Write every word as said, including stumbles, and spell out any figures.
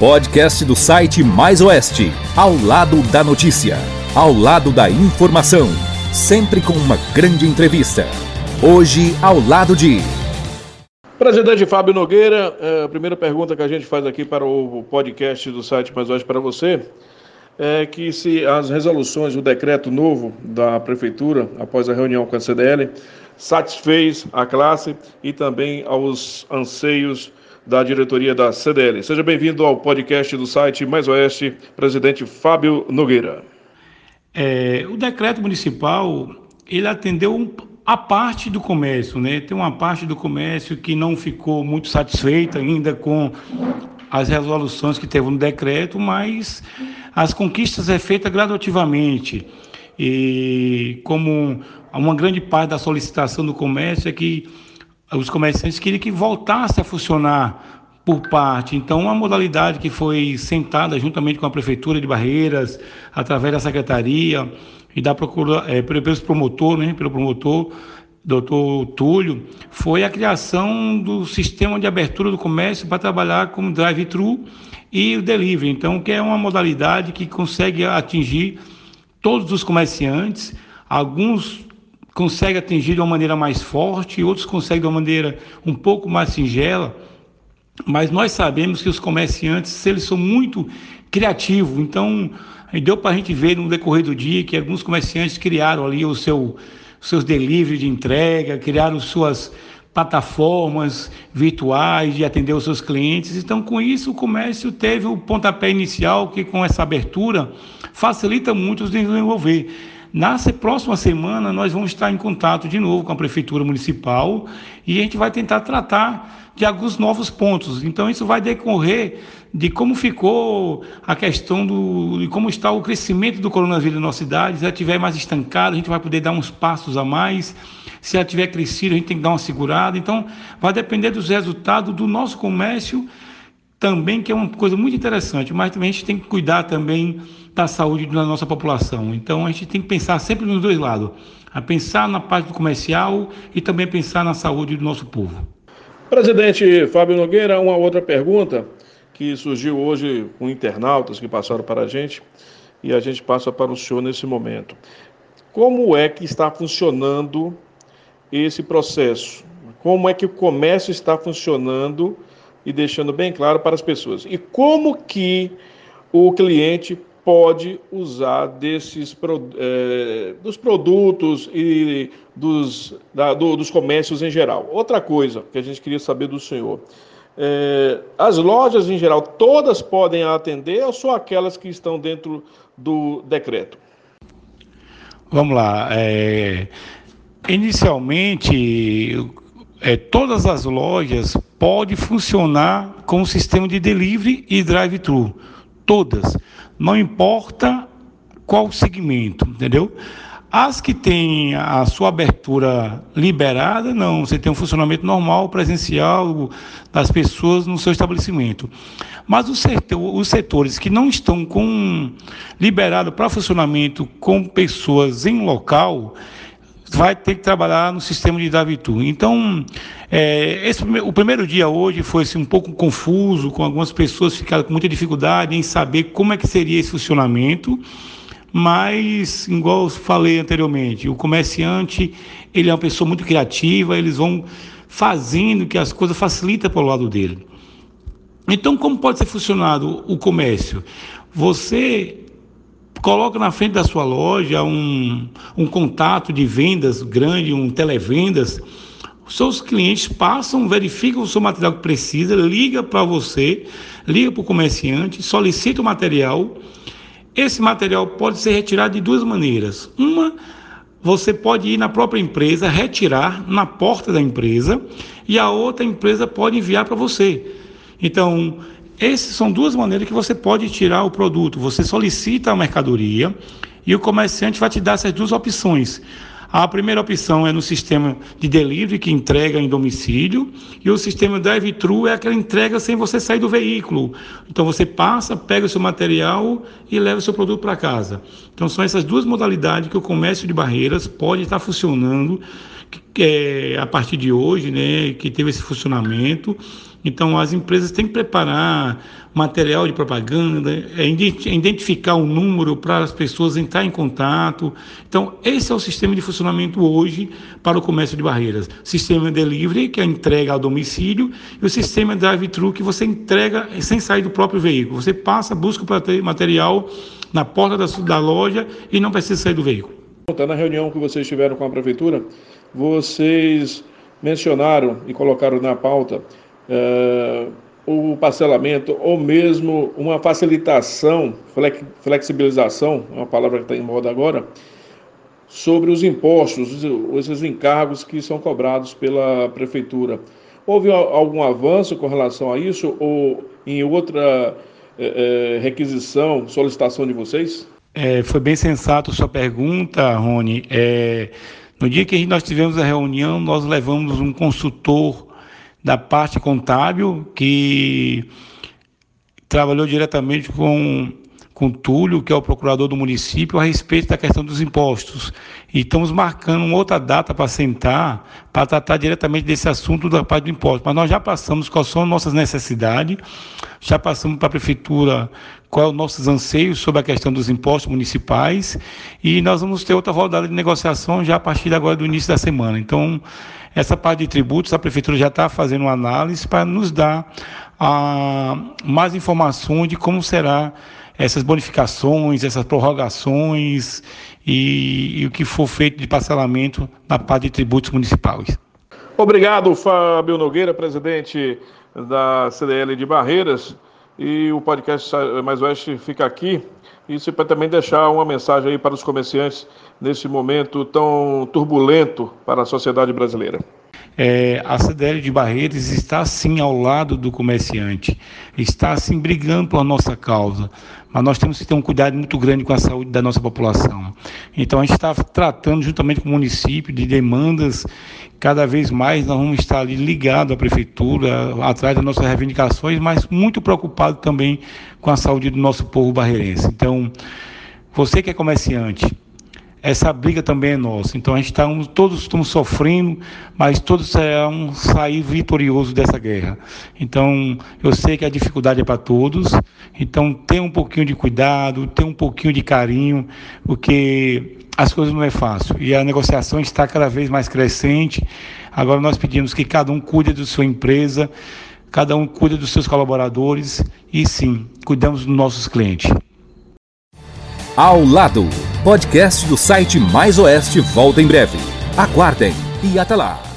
podcast do site Mais Oeste, ao lado da notícia, ao lado da informação, sempre com uma grande entrevista. Hoje, ao lado de... Presidente Fábio Nogueira, a primeira pergunta que a gente faz aqui para o podcast do site Mais Oeste para você é que se as resoluções, o decreto novo da Prefeitura, após a reunião com a C D L, satisfez a classe e também aos anseios da diretoria da C D L. Seja bem-vindo ao podcast do site Mais Oeste, presidente Fábio Nogueira. É, o decreto municipal, ele atendeu a parte do comércio, né? Tem uma parte do comércio que não ficou muito satisfeita ainda com as resoluções que teve no decreto, mas as conquistas é feita gradativamente. E como uma grande parte da solicitação do comércio é que os comerciantes queriam que voltasse a funcionar por parte. Então, uma modalidade que foi sentada juntamente com a Prefeitura de Barreiras, através da Secretaria e da Procura, é, pelo promotor, né, pelo promotor, doutor Túlio, foi a criação do sistema de abertura do comércio para trabalhar com drive-thru e o delivery. Então, que é uma modalidade que consegue atingir todos os comerciantes. Alguns conseguem atingir de uma maneira mais forte, outros conseguem de uma maneira um pouco mais singela, mas nós sabemos que os comerciantes, eles são muito criativos. Então, deu para a gente ver no decorrer do dia que alguns comerciantes criaram ali o seu, seus delivery de entrega, criaram suas plataformas virtuais de atender os seus clientes. Então, com isso, o comércio teve o pontapé inicial que, com essa abertura, facilita muito os desenvolver. Na próxima semana, nós vamos estar em contato de novo com a Prefeitura Municipal e a gente vai tentar tratar de alguns novos pontos. Então, isso vai decorrer de como ficou a questão do, de como está o crescimento do coronavírus na nossa cidade. Se ela estiver mais estancada, a gente vai poder dar uns passos a mais. Se ela tiver crescido, a gente tem que dar uma segurada. Então, vai depender dos resultados do nosso comércio também, que é uma coisa muito interessante, mas também a gente tem que cuidar também da saúde da nossa população. Então, a gente tem que pensar sempre nos dois lados, a pensar na parte do comercial e também pensar na saúde do nosso povo. Presidente Fábio Nogueira, uma outra pergunta que surgiu hoje com internautas que passaram para a gente e a gente passa para o senhor nesse momento. Como é que está funcionando esse processo? Como é que o comércio está funcionando e deixando bem claro para as pessoas? E como que o cliente pode usar desses é, dos produtos e dos, da, do, dos comércios em geral? Outra coisa que a gente queria saber do senhor, é, as lojas em geral, todas podem atender ou só aquelas que estão dentro do decreto? Vamos lá. É, inicialmente, é, todas as lojas podem funcionar com o sistema de delivery e drive-thru. Todas. Não importa qual segmento, entendeu? As que têm a sua abertura liberada, não. Você tem um funcionamento normal, presencial das pessoas no seu estabelecimento. Mas os, setor, os setores que não estão com liberado para funcionamento com pessoas em local, vai ter que trabalhar no sistema de drive-thru. Então, é, esse, o primeiro dia hoje foi assim, um pouco confuso, com algumas pessoas ficaram com muita dificuldade em saber como é que seria esse funcionamento, mas, igual eu falei anteriormente, o comerciante, ele é uma pessoa muito criativa, eles vão fazendo que as coisas facilitem para o lado dele. Então, como pode ser funcionado o comércio? Você coloca na frente da sua loja um, um contato de vendas grande, um televendas. Os seus clientes passam, verificam o seu material que precisa, liga para você, liga para o comerciante, solicita o material. Esse material pode ser retirado de duas maneiras. Uma, você pode ir na própria empresa, retirar na porta da empresa, e a outra empresa pode enviar para você. Então, essas são duas maneiras que você pode tirar o produto. Você solicita a mercadoria e o comerciante vai te dar essas duas opções. A primeira opção é no sistema de delivery, que entrega em domicílio, e o sistema drive-thru é aquela entrega sem você sair do veículo. Então você passa, pega o seu material e leva o seu produto para casa. Então são essas duas modalidades que o comércio de Barreiras pode estar funcionando que é a partir de hoje, né, que teve esse funcionamento. Então, as empresas têm que preparar material de propaganda, é identificar um número para as pessoas entrar em contato. Então, esse é o sistema de funcionamento hoje para o comércio de Barreiras. Sistema delivery, que é a entrega ao domicílio, e o sistema drive-thru, que você entrega sem sair do próprio veículo. Você passa, busca o material na porta da, da loja e não precisa sair do veículo. Na reunião que vocês tiveram com a Prefeitura, vocês mencionaram e colocaram na pauta Uh, o parcelamento ou mesmo uma facilitação, flexibilização, é uma palavra que está em moda agora, sobre os impostos, esses encargos que são cobrados pela Prefeitura. Houve algum avanço com relação a isso ou em outra eh, requisição, solicitação de vocês? É, foi bem sensato a sua pergunta, Rony. É, no dia que nós tivemos a reunião, nós levamos um consultor da parte contábil, que trabalhou diretamente com, com Túlio, que é o procurador do município, a respeito da questão dos impostos. E estamos marcando uma outra data para sentar, para tratar diretamente desse assunto da parte do imposto. Mas nós já passamos quais são as nossas necessidades, já passamos para a Prefeitura quais são os nossos anseios sobre a questão dos impostos municipais, e nós vamos ter outra rodada de negociação já a partir agora do início da semana. Então, essa parte de tributos, a Prefeitura já está fazendo uma análise para nos dar ah, mais informações de como será essas bonificações, essas prorrogações e, e o que for feito de parcelamento na parte de tributos municipais. Obrigado, Fábio Nogueira, presidente da C D L de Barreiras. E o podcast Mais Oeste fica aqui. E você pode também deixar uma mensagem aí para os comerciantes nesse momento tão turbulento para a sociedade brasileira. É, a C D L de Barreiras está sim ao lado do comerciante, está sim brigando pela nossa causa, mas nós temos que ter um cuidado muito grande com a saúde da nossa população. Então a gente está tratando juntamente com o município de demandas, cada vez mais nós vamos estar ali ligados à Prefeitura, atrás das nossas reivindicações, mas muito preocupado também com a saúde do nosso povo barreirense. Então, você que é comerciante, essa briga também é nossa. Então a gente está, todos estamos sofrendo, mas todos serão sair vitoriosos dessa guerra. Então eu sei que a dificuldade é para todos. Então tenha um pouquinho de cuidado, tenha um pouquinho de carinho, porque as coisas não é fácil. E a negociação está cada vez mais crescente. Agora nós pedimos que cada um cuide da sua empresa, cada um cuide dos seus colaboradores e sim, cuidamos dos nossos clientes. Ao Lado, podcast do site Mais Oeste volta em breve. Aguardem e até lá!